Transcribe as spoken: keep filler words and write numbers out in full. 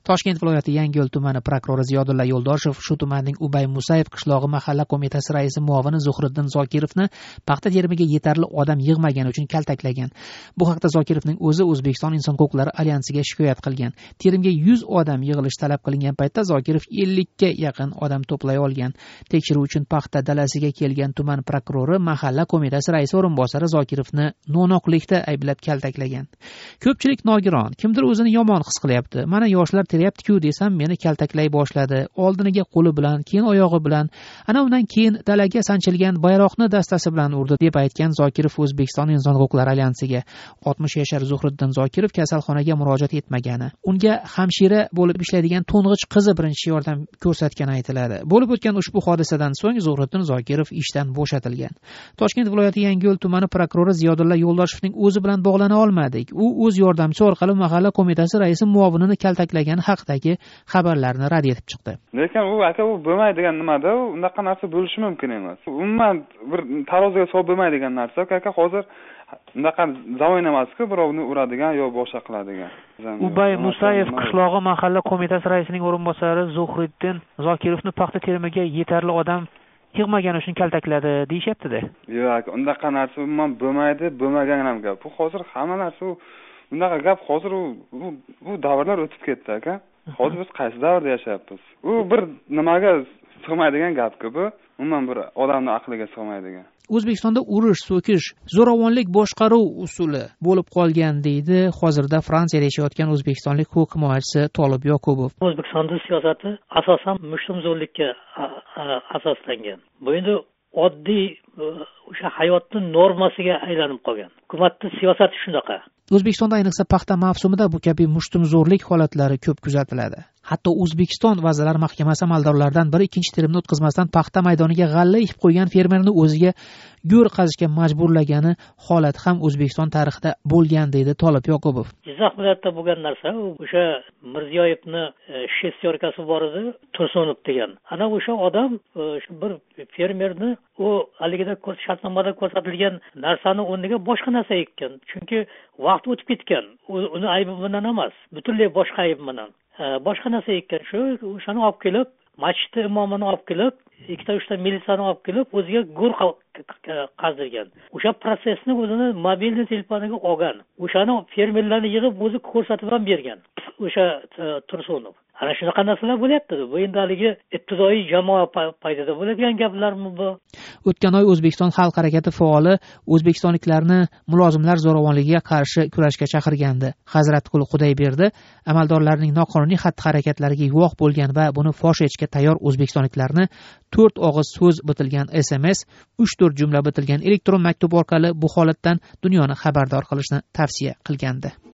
Toshkent viloyati Yangiyo'l tumani prokurori Ziyodulla Yo'ldoshev shu tumanning Ubay Musayev qishlog'i mahalla qo'mitasi raisi muovini Zuhriddin Zokirovni paxta terimiga yetarli odam yig'magani uchun kaltaklagan. Bu haqda Zokirovning o'zi O'zbekiston inson huquqlari alyansiga shikoyat qilgan. Terimga yuz odam yig'ilish talab qilingan paytda Zokirov ellikka yaqin odam to'play olgan. Tekshiruv uchun paxta dalasiga kelgan tuman prokurori mahalla qo'mitasi raisi o'rinbosari Zokirovni no'noqlikda ayblab kaltaklagan. Ko'pchilik nogiron, kimdir o'zini yomon his qilyapti. Mana yoshlar teryapti-ku desam, meni kaltaklay boshladi. Oldiniga qo'li bilan, keyin oyog'i bilan, ana undan keyin dalaga sanchilgan bayroqni dastasi bilan urdi deb aytgan Zokirov O'zbekiston inson huquqlari alyansiga. oltmish yashar Zuhriddin Zokirov kasalxonaga murojaat etmagani, unga hamshira bo'lib ishlaydigan to'ng'ich qizi birinchi yordam ko'rsatgani aytiladi. Bo'lib o'tgan ushbu hodisadan so'ng Zuhriddin Zokirov ishdan bo'shatilgan. Toshkent viloyati Yangiyo'l tumani prokurori Ziyodulla Yo'ldoshevning o'zi bilan bog'lana olmadik. U o'z yordamchisi orqali mahalla qo'mitasi raisi muovinini kaltaklagani haqidagi xabarlarni rad etib chiqdi. Lekin u aka u bo'lmaydigan nimada, unaqa narsa bo'lishi mumkin emas. Umuman bir taroziga solib bo'lmaydigan narsa. Aka hozir unaqa zamoin emas-ku, birovni uradigan yo boshqa qiladigan. Ubay Musayev qishlog'i mahalla qo'mitasi raisining o'rinbosari Zuhriddin Zokirovni paxta terimiga yetarli odam yig'magani uchun kaltakladi deyishyapti-da. Yo'q, unaqa narsa umuman bo'lmaydi, bo'lmagan ham gap. Bu hozir hamma narsa unaqa gap hozir u bu davrlar o'tib ketdi aka. Hozir biz qaysi davrda yashayapmiz? U bir nimaga sig'maydigan gap-ku bu. Umuman bir odamning aqliga sig'maydigan. O'zbekistonda urush, so'kish, zo'ravonlik boshqaruv usuli bo'lib qolgan deydi hozirda Fransiyada yashayotgan o'zbekistonlik huquq himoyachisi Tolib Yoqubov. O'zbekistonda siyosati asosan mushtumzo'rlikka asoslangan. Bu endi oddiy o'sha hayotning normasiga aylanib qolgan. Hukumatning siyosati shunaqa. O'zbekistonda ayniqsa paxta mavsumida bu kabi mushtumzo'rlik holatlari ko'p kuzatiladi. Hatto O'zbekiston Vazirlar Mahkamasi amaldorlaridan biri ikkinchi terimni o'tkazmasdan paxta maydoniga g'alla ekib qo'ygan fermerni o'ziga go'r qazishga majburlagani holat ham O'zbekiston tarixida bo'lgan deydi Tolib Yoqubov. Jizzax viloyatida bo'lgan narsa o'sha Mirziyoyevni shestyorkasi bor edi, Tursunov degan. Ana o'sha odam bir fermerni u haligida shartnomada ko'rsatilgan narsani o'rniga boshqa narsa ekkan. Chunki vaqt o'tib ketgan. Uni aybi bilan emas, butunlay boshqa ayb bilan. Boshqa narsa ekkan. Shu o'shani olib kelib, masjid imomini olib kelib, ikkita uchta militsiyani olib kelib, o'ziga go'r qazdirgan. O'sha prosesni o'zini mobilniy telefoniga olgan. O'shani fermerlarni yig'ib o'zi ko'rsatib ham bergan. O'sha Tursunov. Ana shunaqa narsalar bo'lyapti. Bu endi haligi ibtidoiy jamoa paytida bo'lgan gaplarmi bu? O'tgan oy O'zbekiston xalq harakati faoli o'zbekistonliklarni mulozimlar zo'ravonligiga qarshi kurashga chaqirgandi. Hazratqul Xudayberdi amaldorlarning noqonuniy xatti-harakatlariga guvoh bo'lgan va buni fosh etishga tayyor o'zbekistonliklarni to'rt og'iz so'z bitilgan S M S, uch to'rt jumla bitilgan elektron maktub orqali bu holatdan dunyoni xabardor qilishni tavsiya qilgandi.